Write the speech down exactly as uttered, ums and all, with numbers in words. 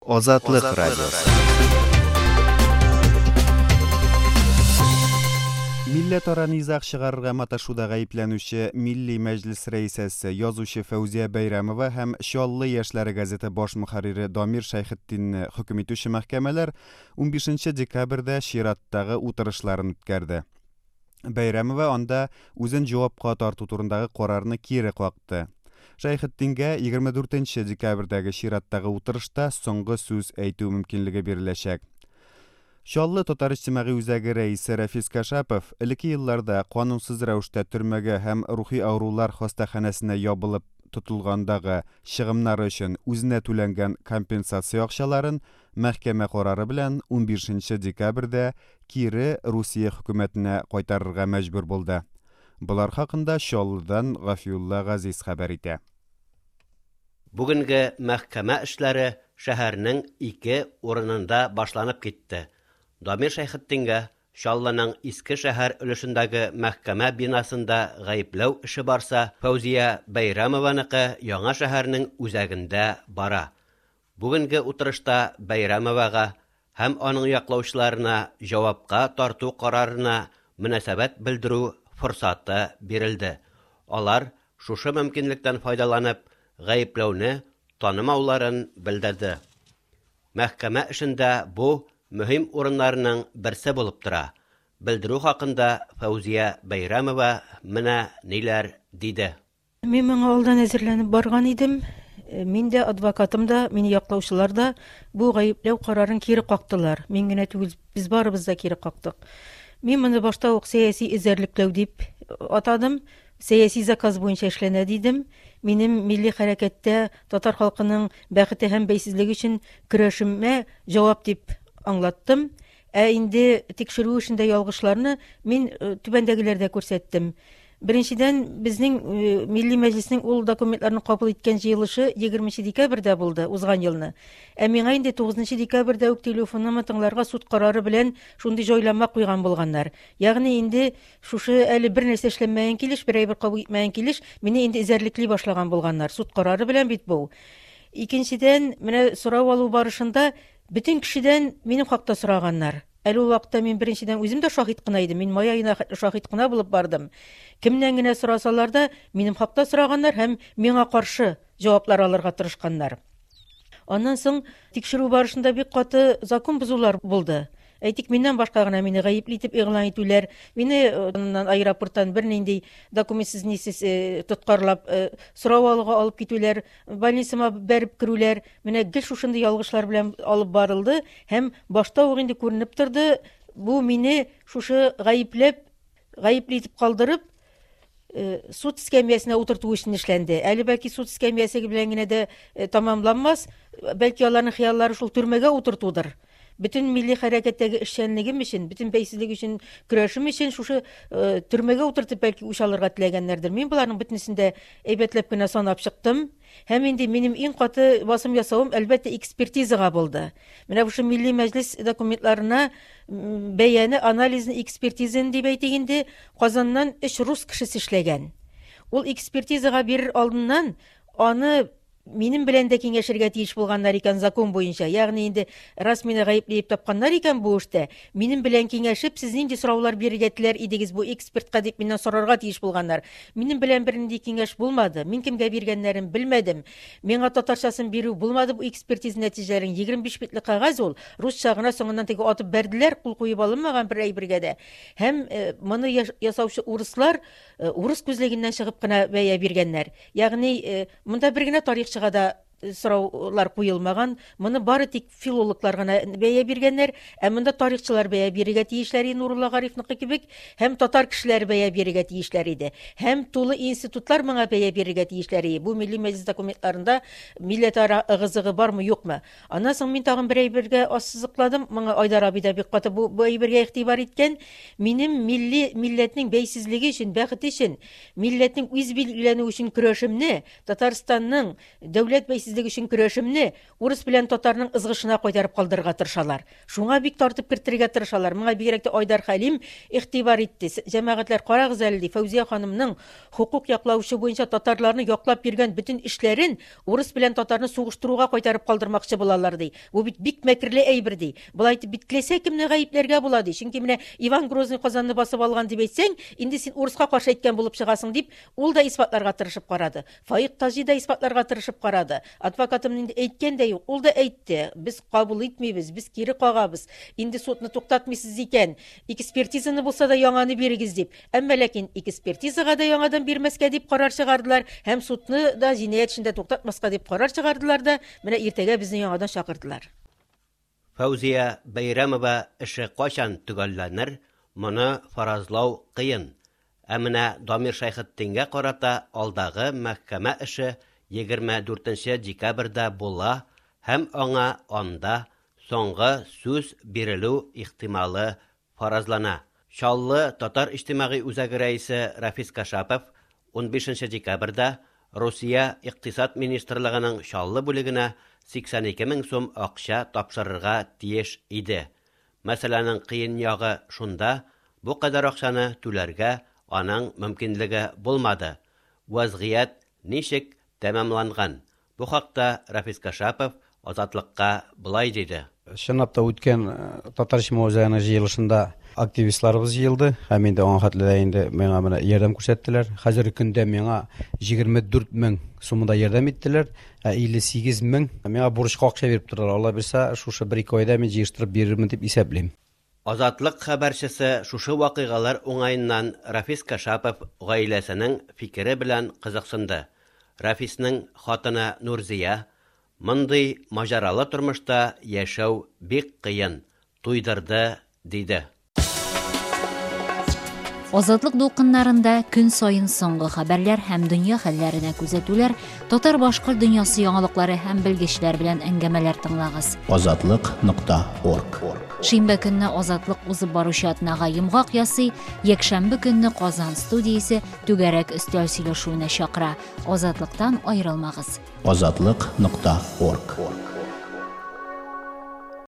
Азатлык радиосы. Милләтара низаг чыгарырга маташуда гаепләнүче Милли Мәҗлес рәисәсе, язучы Фәүзия Бәйрәмова һәм Чаллы яшьләре газеты баш мөхәррире Дамир Шәйхетдинне хөкем итүче мәхкәмәләр унбишенче декабрьдә чираттагы утырышларын үткәрде. Бәйрәмова анда үзен җавапка тарту турындагы карарны кире какты. Шәйхетдингә егерме дүртенче декабрьдәге чираттагы утырышта соңгы сүз әйтү мөмкинлеге биреләчәк. Чаллы Татар иҗтимагый үзәге рәисе Рәфис Кашапов элекке елларда канунсыз рәвештә төрмәгә һәм рухи авырулар хастаханәсенә ябылып тотылгандагы чыгымнары өчен үзенә түләнгән компенсация акчаларын мәхкәмә карары белән унбишенче декабрьдә кире Русия хөкүмәтенә кайтарырга мәҗбүр булды. Булар хакында Чаллыдан Гафиулла Газиз хәбәр итә. Бүгенге мәхкәмә эшләре шәһәрнең ике урынында башланып китте. Дамир Шәйхетдингә Чаллының Иске шәһәр өлешендәге мәхкәмә бинасында гаепләү эше барса, Фәүзия Бәйрәмованыкы Яңа шәһәрнең үзәгендә бара. Бүгенге утырышта Бәйрәмовага һәм аның яклаучыларына җавапка тарту карарына мөнәсәбәт белдерү форсаты бирелде. Алар шушы мөмкинлектән файдаланып, гаепләүне танымауларын белдерде. Мәхкәмә эшендә бу мөһим урыннарның берсе булып тора. Белдерү хакында Фәүзия Бәйрәмова менә ниләр диде. Мин моңа алдан әзерләнеп барган идем. Мин дә, адвокатым да, мине яклаучылар да бу гаепләү карарын кире кактылар. Мин генә түгел, без барыбыз да кире кактык. Мин моны башта ук сәяси эзәрлекләү дип атадым. Сәяси заказ буенча эшләнә дидем. Минем милли хәрәкәттә татар халкының бәхете һәм бәйсезлеге өчен көрәшемә җавап дип аңлаттым. Ә инде тикшерү эшендә ялгышларны мин түбәндәгеләрдә күрсәттем. Беренчедән, безнең Милли Мәҗлеснең ул документларны кабул иткән җыелышы егерменче декабрьдә булды, узган елны. Ә миңа инде тугызынчы декабрьдә үк телефонны тыңларга суд карары белән шундый җайлама куйган булганнар. Ягъни инде шушы әле бер нәрсә эшләнмәгән килеш, бер әйбер кабул итмәгән килеш, мине инде эзәрлекли башлаган булганнар. Суд карары белән бит бу. Икенчедән, менә сорау алу барышында бөтен кешедән минем хакта сораганнар. Әле ул вакытта мин беренчедән үзем дә шаһит кына идем. Мин май аена шаһит кына булып бардым. Кемнән генә сорасалар да минем хакта сораганнар һәм миңа каршы җаваплар алырга тырышканнар. Аннан соң тикшерү барышында бик каты закон бузулар булды. Әйтик, миннән башка гына мине гаепле итеп игълан итүләр, мине аэропорттан бернинди документсыз нисез тоткарлап сорау алуга алып китүләр, больницама бәреп керүләр, менә гел шушындый ялгышлар белән алып барылды һәм башта ук инде күренеп торды, бу мине шушы гаепләп, гаепле итеп калдырып, суд эскәмиясенә утырту өчен эшләнде. Әле бәлки суд эскәмиясе белән генә дә тамамланмас, бәлки аларның хыяллары шул төрмәгә утыртудыр. Bütün milli хәрәкәттәге эшчәнлегем өчен, bütün бәйсезлек өчен көрәшем өчен шушы төрмәгә утыртып бәлки үч алырга теләгәннәрдер. Мин буларның бөтенесен дә әйбәтләп кенә санап чыктым. Һәм инде минем иң каты басым ясавым әлбәттә экспертизага булды. Менә бушы Милли Мәҗлес документларына бәяне, анализны, экспертизаны дип әйтик инде Казаннан өч рус кешесе эшләгән. Ул экспертизага бирер алдыннан аны минем белән дә киңәшергә тиеш булганнар икән закон буенча. Ягъни инде раз мине гаепле итеп тапканнар икән бу эштә, минем белән киңәшеп, сез нинди сораулар бирергә теләр идегез бу экспертка дип миннән сорарга тиеш булганнар. Минем белән бернинди киңәш булмады. Мин кемгә биргәннәрен белмәдем. Миңа татарчасын бирү булмады бу экспертиза нәтиҗәләрен. егерме биш битле кагаз ул. Русча гына соңыннан теге атып бәрделәр, кул куеп алынмаган бер әйбергә дә. Һәм моны ясаучы урыслар урыс күзлегеннән чыгып кына бәя биргәннәр. Ягъни монда бер генә тарих да сораулар куелмаган, моны бары тик филологлар гына бәя биргәннәр, ә монда тарихчылар бәя бирергә тиешләр, Нурулла Гарифныкы кебек, һәм татар кешеләре бәя бирергә тиешләр иде. Һәм тулы институтлар моңа бәя бирергә тиешләр иде. Бу Милли Мәҗлес документларында милләтара ыгы-зыгы бармы, юкмы? Аннан соң мин тагын бер әйбергә ассызыкладым. Моңа Айдар абый да бик каты бу әйбергә игътибар иткән. Минем милли милләтнең бәйсезлеге өчен, бәхете өчен, милләтнең үз билгеләнү өчен көрәшемне Татарстанның дәүләт бәйсез тәртипсезлек өчен көрәшемне урыс белән татарның ызгышына кайтарып калдырырга тырышалар. Шуңа бик тартып кертергә тырышалар. Моңа бигрәк тә Айдар Хәлим игътибар итте. Җәмәгатьләр карагыз әле ди, Фәүзия ханымның хукук яклаучы буенча татарларны яклап йөргән бөтен эшләрен урыс белән татарны сугыштыруга кайтарып калдырмакчы булалар ди. Бу бит бик мәкерле әйбер ди. Булай итеп битләсә кемне гаепләргә була ди. Чөнки менә Иван Грозный Казанны басып алган дип әйтсәң, инде син урыска каршы әйткән булып чыгасың дип, ул да исбатларга тырышып карады. Фаик Таҗи да исбатларга тырышып карады. Адвокатым инде әйткән дә юк, ул да әйтте. Без кабул итмибез, без кире кагабыз. Инде судны туктатмыйсыз икән. Экспертизаны булса да яңаны бирегез дип. Әмма ләкин экспертизага да яңадан бирмәскә дип карар чыгардылар, һәм судны да җинаять эшендә туктатмаска дип карар чыгардылар да, менә иртәгә безне яңадан чакырдылар. Фәүзия Бәйрәмова эше качан төгәлләнер, моны фаразлау кыен. Ә менә Дамир Шәйхетдингә карата алдагы мәхкәмә эше егерме дүртенче декабрьдә була һәм аңа анда соңгы сүз бирелү ихтималы фаразлана. Шаллы татар иҗтимагый үзәге рәисе Рафис Кашапов он бишенче декабрьдә Русия икътисад министрлыгының Шаллы бүлегенә сиксән ике мең сум акча тапшырырга тиеш иде. Мәсьәләнең кыен ягы шунда, бу кадәр акчаны түләргә аның мөмкинлеге булмады. Вазгыять ничек тәмамланган? Бу хакта Рафис Кашапов Азатлыкка булай диде. Чынлапта үткән татар җимгъәтенең җыелышында активистларыбыз җыелды. Һәм инде аңа хәтле инде миңа менә ярдәм күрсәттеләр. Хәзерге көндә миңа егерме дүрт мең сумында ярдәм иттеләр. илле сигез мең миңа бурычка акча биреп торалар. Алла бирсә, шушы бер-ике айда мин җыештырып бирермен дип исәплим. Азатлык хәбәрчесе шушы вакыйгалар уңаеннан Рафис Кашапов гаиләсенең фикере белән кызыксынды. Рафисның хатыны Нурзия мондый маҗаралы тормышта яшәү бик кыен, туйдырды диде. Азатлык дулкыннарында көн сайын соңгы хәбәрләр һәм дөнья хәлләренә күзәтүләр, татар-башкорт дөньясы яңалыклары һәм белгечләр белән әңгәмәләр тыңлагыз. азатлык нокта орг. Шимбә көнне Азатлык узып баручы атнага йомгак ясый, якшәмбе көнне Казан студиясе түгәрәк өстәл сөйләшүенә чакыра. Азатлыктан аерылмагыз. азатлык нокта орг.